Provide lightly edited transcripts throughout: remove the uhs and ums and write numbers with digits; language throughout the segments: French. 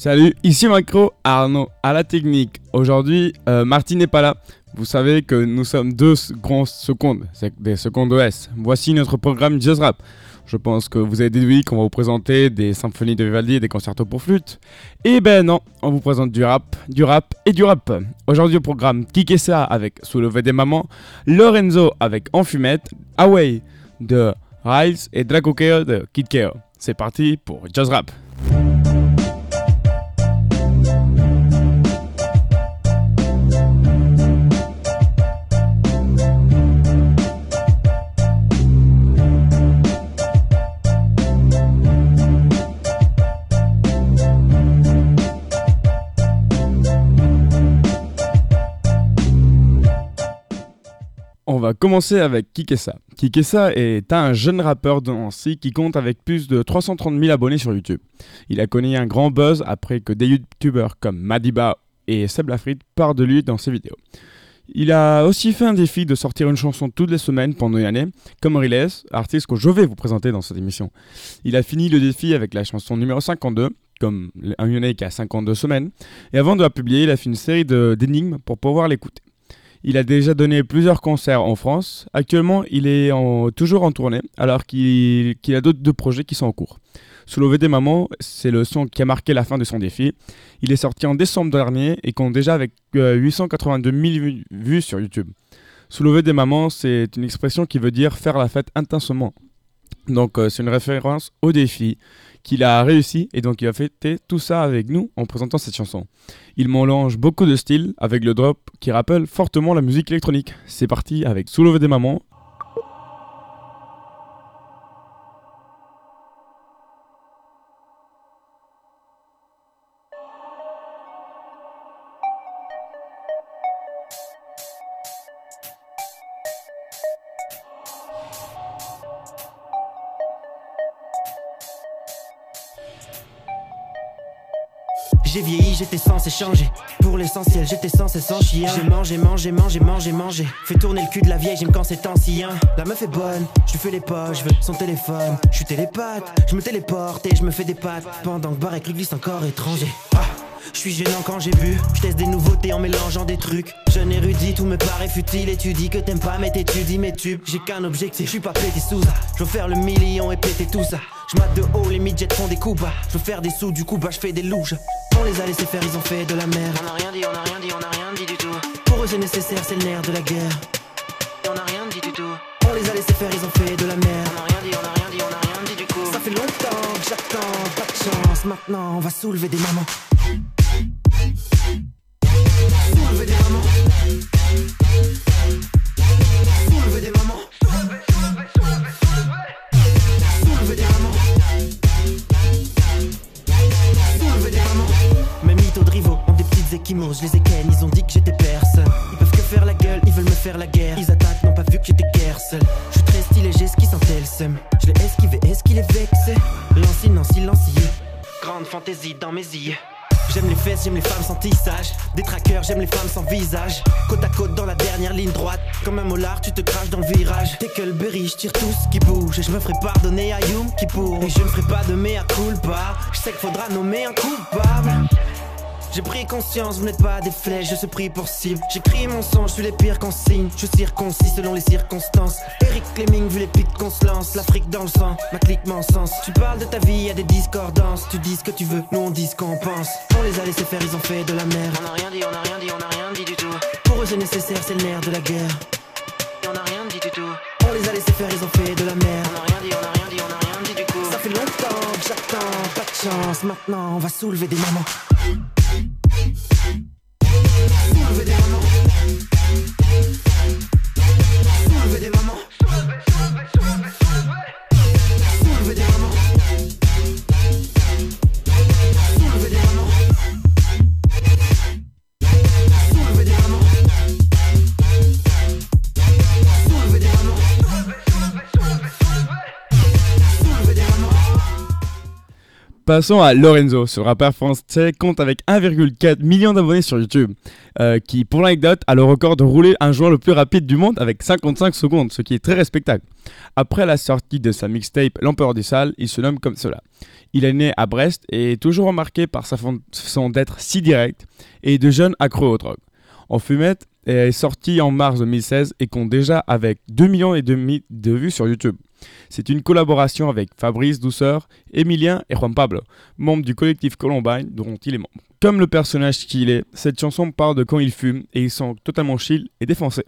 Salut, ici Macro, Arnaud à la technique. Aujourd'hui, Marty n'est pas là. Vous savez que nous sommes deux grands secondes, des secondes OS. Voici notre programme Jazz Rap. Je pense que vous avez déduit qu'on va vous présenter des symphonies de Vivaldi et des concertos pour flûte. Eh ben non, on vous présente du rap et du rap. Aujourd'hui au programme Kikessa avec Soulever des mamans, Lorenzo avec En fumette, Away de Riles et Draco Keo de Kid Keo. C'est parti pour Jazz Rap. On va commencer avec Kikessa. Kikessa est un jeune rappeur de Nancy qui compte avec plus de 330 000 abonnés sur YouTube. Il a connu un grand buzz après que des youtubeurs comme Madiba et Seb Lafrite parlent de lui dans ses vidéos. Il a aussi fait un défi de sortir une chanson toutes les semaines pendant une année, comme Riles, artiste que je vais vous présenter dans cette émission. Il a fini le défi avec la chanson numéro 52, comme un unique à 52 semaines, et avant de la publier, il a fait une série d'énigmes pour pouvoir l'écouter. Il a déjà donné plusieurs concerts en France. Actuellement, il est toujours en tournée, alors qu'il a d'autres projets qui sont en cours. Soulever des mamans, c'est le son qui a marqué la fin de son défi. Il est sorti en décembre dernier et compte déjà avec 882 000 vues sur YouTube. Soulever des mamans, c'est une expression qui veut dire faire la fête intensement. Donc c'est une référence au défi qu'il a réussi et donc il a fêté tout ça avec nous en présentant cette chanson. Il mélange beaucoup de styles avec le drop qui rappelle fortement la musique électronique. C'est parti avec Soulever des mamans. J'ai vieilli, j'étais censé changer. Pour l'essentiel, j'étais censé s'en chier. J'ai mangé. Fais tourner le cul de la vieille, j'aime quand c'est ancien. La meuf est bonne, je lui fais les poches, je veux son téléphone. Je suis télépathe, je me téléporte et je me fais des pattes. Pendant que Barrek lui glisse encore étranger. Je suis gênant quand j'ai bu, je teste des nouveautés en mélangeant des trucs. Jeune érudit, tout me paraît futile et tu dis que t'aimes pas mais t'étudies mes tubes. J'ai qu'un objectif, je suis pas pété sous ça. Je veux faire le million et péter tout ça. Je mate de haut, les midgets font des coups bas. Je veux faire des sous, du coup bah je fais des louches. On les a laissés faire, ils ont fait de la merde. On a rien dit du tout. Pour eux c'est nécessaire, c'est le nerf de la guerre. On a rien dit du tout. On les a laissés faire, ils ont fait de la merde. On a rien dit du coup. Ça fait longtemps que j'attends, pas de chance. Maintenant on va soulever des mamans. Soulever des mamans. Soulever des mamans. Soulever des mamans. Soulever des mamans. Mes mythos de rivaux ont des petites échymoses. Je les ai ken, ils ont dit que j'étais personne. Ils peuvent que faire la gueule, ils veulent me faire la guerre. Ils attaquent, n'ont pas vu que j'étais guerre seul. Je suis très stylé, j'ai ce qui sentait le seum. Je l'ai esquivé, est-ce qu'il est vexé? Lancinant, silencieux. Grande fantaisie dans mes yeux. J'aime les fesses, j'aime les femmes sans tissage. Des traqueurs, j'aime les femmes sans visage. Côte à côte dans la dernière ligne droite. Comme un molar, tu te craches dans le virage. T'es que le berry, je tire tout ce qui bouge. Et je me ferai pardonner à Yom Kippour. Et je ne ferai pas de mea culpa. Je sais qu'il faudra nommer un coupable. J'ai pris conscience, vous n'êtes pas des flèches, je suis pris pour cible. J'écris mon son, je suis les pires consignes. Je suis circoncis selon les circonstances. Eric Fleming, vu les pics qu'on se lance. L'Afrique dans le sang, ma clique m'encense. Tu parles de ta vie, y'a des discordances. Tu dis ce que tu veux, nous on dit ce qu'on pense. On les a laissés faire, ils ont fait de la merde. On a rien dit du tout. Pour eux c'est nécessaire, c'est le nerf de la guerre. On a rien dit du tout. On les a laissés faire, ils ont fait de la merde. On a rien dit du coup. Ça fait longtemps que j'attends, pas de chance. Maintenant on va soulever des mamans. Soulever des mamans. Soulever des mamans. Soulever des mamans. Soulever des mamans. Soulever des mamans. Soulever des mamans. Soulever des mamans. Passons à Lorenzo. Ce rappeur français compte avec 1,4 million d'abonnés sur YouTube, qui, pour l'anecdote, a le record de rouler un joint le plus rapide du monde avec 55 secondes, ce qui est très respectable. Après la sortie de sa mixtape L'Empereur des Salles, il se nomme comme cela. Il est né à Brest et est toujours remarqué par sa façon d'être si direct et de jeunes accros aux drogues. En fumette est sorti en mars 2016 et compte déjà avec 2,5 millions de vues sur YouTube. C'est une collaboration avec Fabrice Douceur, Emilien et Juan Pablo, membres du collectif Columbine dont il est membre. Comme le personnage qu'il est, cette chanson parle de quand il fume et ils sont totalement chill et défoncés.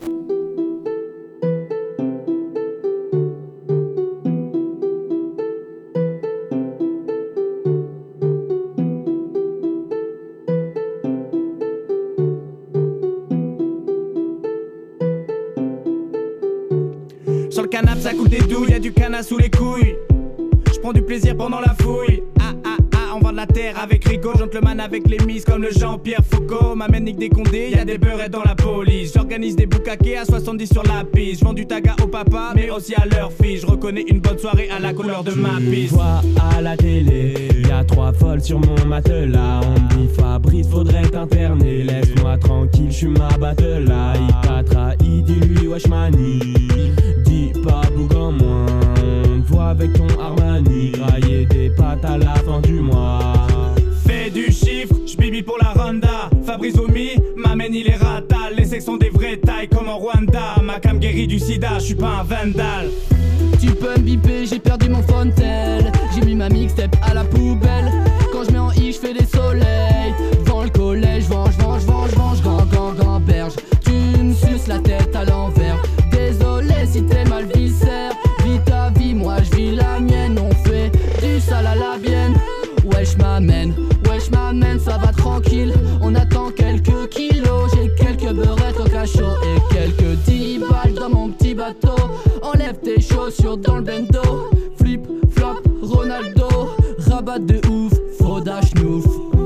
Sur le canapé ça coule des douilles, y'a du canard sous les couilles. J'prends du plaisir pendant la fouille. On vend de la terre avec Rico, gentleman avec les mises comme le Jean-Pierre Foucault. M'amène Nick des Condés, y'a des beurrettes dans la police. J'organise des boucaquets à 70 sur la piste. J'vends du taga au papa, mais aussi à leur fille. J'reconnais une bonne soirée à la couleur de ma piste. Vois à la télé, y'a 3 folles sur mon matelas. On me dit Fabrice, faudrait t'interner. Laisse-moi tranquille, j'suis ma batela. Il t'a trahi, dis-lui wesh mani. Dis pas bougon moins. On te voit avec ton Armani. Grailler des pattes à la fin du mois. Fais du chiffre, j'bibi pour la Ronda. Fabrice Omi, m'amène il est ratal. Les secs sont des vraies tailles comme en Rwanda. Ma cam guérit du sida, j'suis pas un vandale. Tu peux me biper, j'ai perdu mon fontel. J'ai mis ma mixtape à la poubelle. Quand je mets en i, j'fais des soleils. Devant le collège, venge, gamberge. Tu me suces la tête à l'envers. Désolé si t'es mal viscère. Vis ta vie, moi je vis la mienne. On fait du sale à la bienne. Wesh m'amène, ça va tranquille. On attend quelques kilos. J'ai quelques beurrettes au cachot et quelques 10 balles dans mon petit bateau. Enlève tes chaussures dans le bendo. Flip, flop, Ronaldo. Rabat de ouf, Froda schnouf.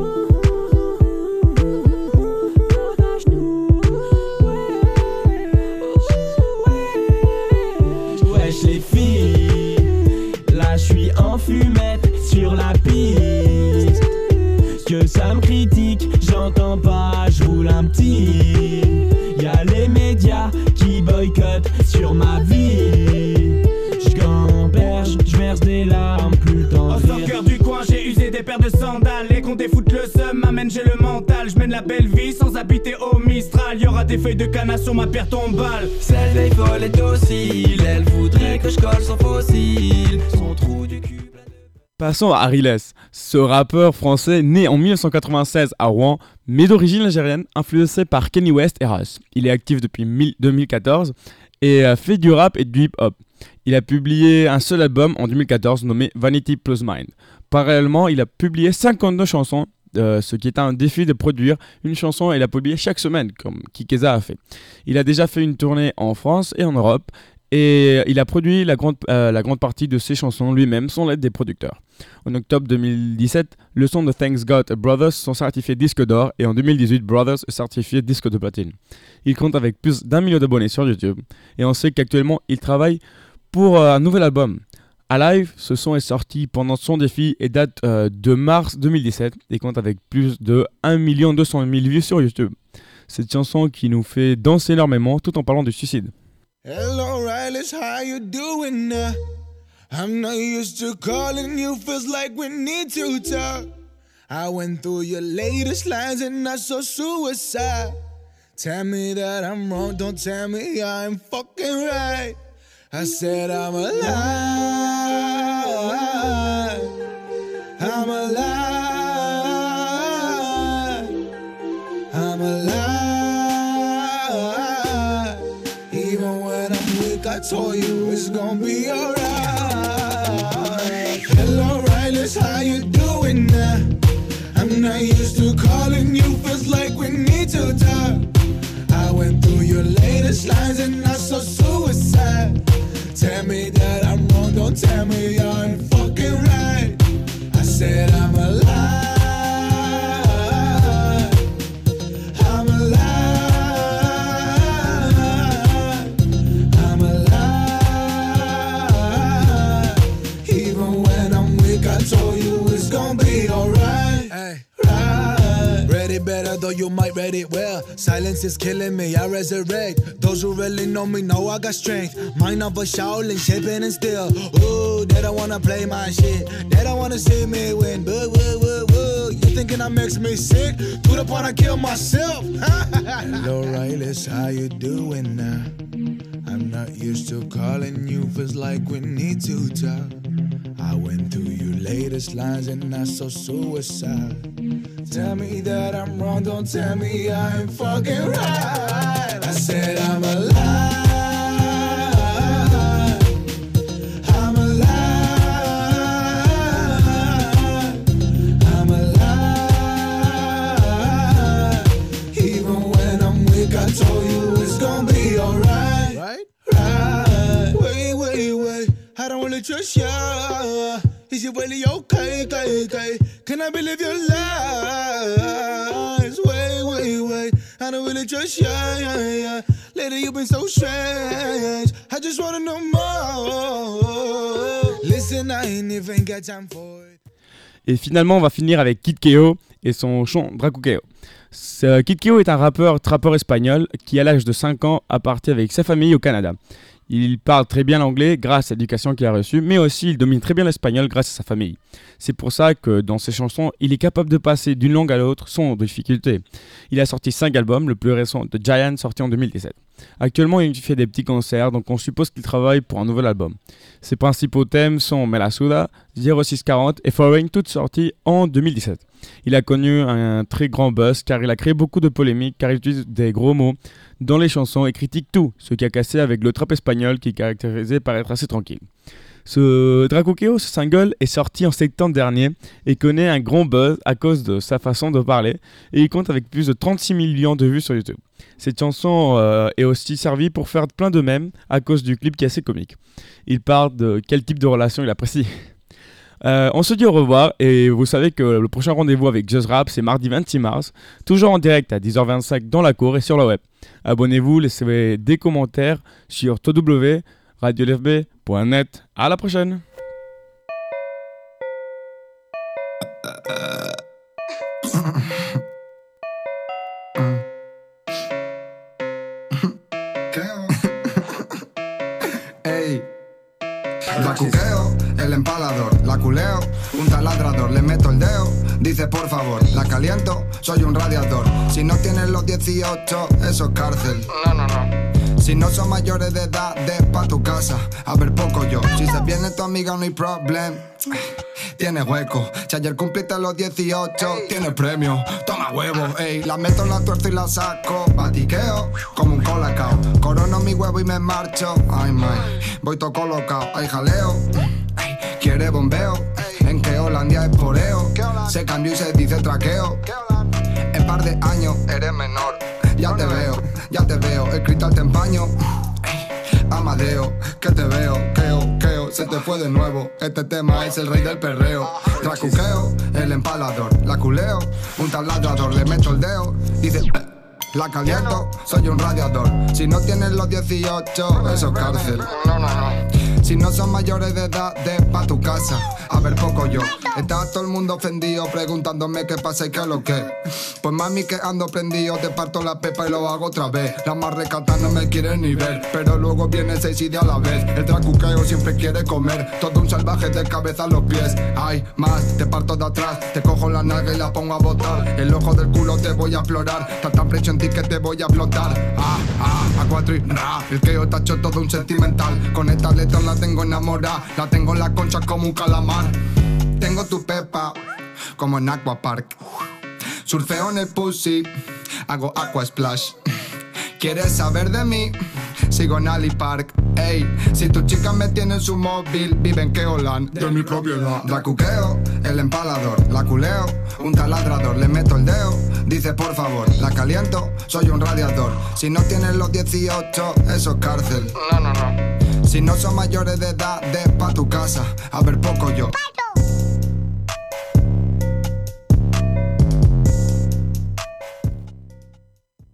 Wesh les filles, là j'suis en fumette sur la piste. Que ça me critique, j'entends pas, j'roule un petit. Y'a les médias qui boycottent sur ma vie. J'gamberge, j'verse des larmes, plus le temps de En rire. soccer du coin, j'ai usé des paires de sandales. Les comptes foutent le seum, m'amène j'ai le mental. J'mène la belle vie sans habiter au Mistral. Y'aura des feuilles de canne sur ma pierre tombale. Celle des folles est docile, elle voudrait que je colle son fossile. Son trou du cul. Passons à Ariles. Ce rappeur français né en 1996 à Rouen, mais d'origine algérienne, influencé par Kanye West et Russ. Il est actif depuis 2014 et fait du rap et du hip-hop. Il a publié un seul album en 2014 nommé Vanity Plus Mind. Parallèlement, il a publié 52 chansons, ce qui est un défi de produire une chanson et la publier chaque semaine, comme Kikeza a fait. Il a déjà fait une tournée en France et en Europe, et il a produit la grande partie de ses chansons lui-même sans l'aide des producteurs. En octobre 2017, le son de Thanks God et Brothers sont certifiés disque d'or et en 2018, Brothers est certifié disque de platine. Il compte avec plus d'1 million d'abonnés sur YouTube et on sait qu'actuellement il travaille pour un nouvel album. Alive, ce son est sorti pendant son défi et date de mars 2017 et compte avec plus de 1 200 000 vues sur YouTube. Cette chanson qui nous fait danser énormément tout en parlant du suicide. Hello, Riley, how you doing now? I'm not used to calling you, feels like we need to talk. I went through your latest lines and I saw suicide. Tell me that I'm wrong, don't tell me I'm fucking right. I said I'm alive, I'm alive, I'm alive. Even when I'm weak, I told you it's gonna be alright. Hello, Riley, how you doing now? I'm not used to calling you, feels like we need to talk. I went through your latest lines and I saw suicide. Tell me that I'm wrong, don't tell me I'm fucking right. I said I'm alive, I'm alive, I'm alive. Even when I'm weak, I told you it's you might read it well. Silence is killing me, I resurrect. Those who really know me know I got strength. Mind of a Shaolin, shaping and still. Ooh, they don't wanna play my shit. They don't wanna see me win. Boo, woo, woo, woo. You thinking that makes me sick? To the point I kill myself. Hello, Riley, how you doing now? I'm not used to calling you, feels like we need to talk. I went through your latest lines and I saw suicide. Tell me that I'm wrong, don't tell me I ain't fucking right. I said I'm alive, I'm alive, I'm alive. Even when I'm weak, I told you it's gonna be alright. Right? Wait, I don't really trust ya. Is it really okay? Can I believe your lies? Wait, I don't really trust ya. Lately you've been so strange. I just wanna know more. Listen, I ain't even got time for it. Et finalement, on va finir avec Kid Keo et son chant Dracukeo. Kid Keo est un trappeur espagnol qui, à l'âge de 5 ans, a parti avec sa famille au Canada. Il parle très bien l'anglais grâce à l'éducation qu'il a reçue, mais aussi il domine très bien l'espagnol grâce à sa famille. C'est pour ça que dans ses chansons, il est capable de passer d'une langue à l'autre sans difficulté. Il a sorti 5 albums, le plus récent The Giant sorti en 2017. Actuellement, il fait des petits concerts, donc on suppose qu'il travaille pour un nouvel album. Ses principaux thèmes sont Melasuda, 0640 et Foreign, toutes sorties en 2017. Il a connu un très grand buzz car il a créé beaucoup de polémiques car il utilise des gros mots dans les chansons et critique tout, ce qui a cassé avec le trap espagnol qui est caractérisé par être assez tranquille. Ce Dracukeo, ce single, est sorti en septembre dernier et connaît un grand buzz à cause de sa façon de parler et il compte avec plus de 36 millions de vues sur YouTube. Cette chanson est aussi servie pour faire plein de mèmes à cause du clip qui est assez comique. Il parle de quel type de relation il apprécie. On se dit au revoir et vous savez que le prochain rendez-vous avec Just Rap c'est mardi 26 mars, toujours en direct à 10h25 dans la cour et sur le web. Abonnez-vous, laissez des commentaires sur www.radiolfb.net. À la prochaine. La cuqueo, el empalador, la culeo, un taladrador, le meto el dedo, dice por favor, la caliento, soy un radiador. Si no tienes los 18, eso es cárcel. No. Si no son mayores de edad, de pa' tu casa, a ver poco yo. Si se viene tu amiga no hay problem, tienes hueco. Si ayer cumpliste los 18, tienes premio, toma huevo, ey. La meto, la tuerzo y la saco, batiqueo como un colacao. Corono mi huevo y me marcho, ay my, voy todo colocado, ay jaleo, quiere bombeo, en que Holandia es poreo, se cambió y se dice traqueo. En par de años eres menor, ya te veo, el cristal te empaño. Amadeo, que te veo, queo, se te fue de nuevo. Este tema es el rey del perreo. Dracukeo, el empalador, la culeo, un taladrador, le meto el dedo, dice la caliento, soy un radiador. Si no tienes los 18, eso es cárcel. No. Si no son mayores de edad, de pa' tu casa, a ver poco yo. Está todo el mundo ofendido preguntándome qué pasa y qué es lo que. Pues mami que ando prendido, te parto la pepa y lo hago otra vez. Las más recatas no me quieren ni ver, pero luego vienen 6 ideas a la vez. El dracukeo siempre quiere comer, todo un salvaje de cabeza a los pies. Ay, más, te parto de atrás, te cojo la nalga y la pongo a botar. El ojo del culo te voy a explorar, tanta presión que te voy a explotar. A 4 y ra, el keo está hecho todo un sentimental. Con esta letra la tengo enamorada, la tengo en la concha como un calamar. Tengo tu pepa como en Aquapark, surfeo en el pussy, hago aqua splash. ¿Quieres saber de mí? Sigo en Ali Park. Ey, si tu chica me tiene en su móvil, vive en Keolan, de mi propiedad. Dracukeo, el empalador, la culeo, un taladrador, le meto el dedo, dice por favor, la caliento, soy un radiador. Si no tienes los 18, eso es cárcel. No. Si no son mayores de edad, de pa' tu casa, a ver poco yo.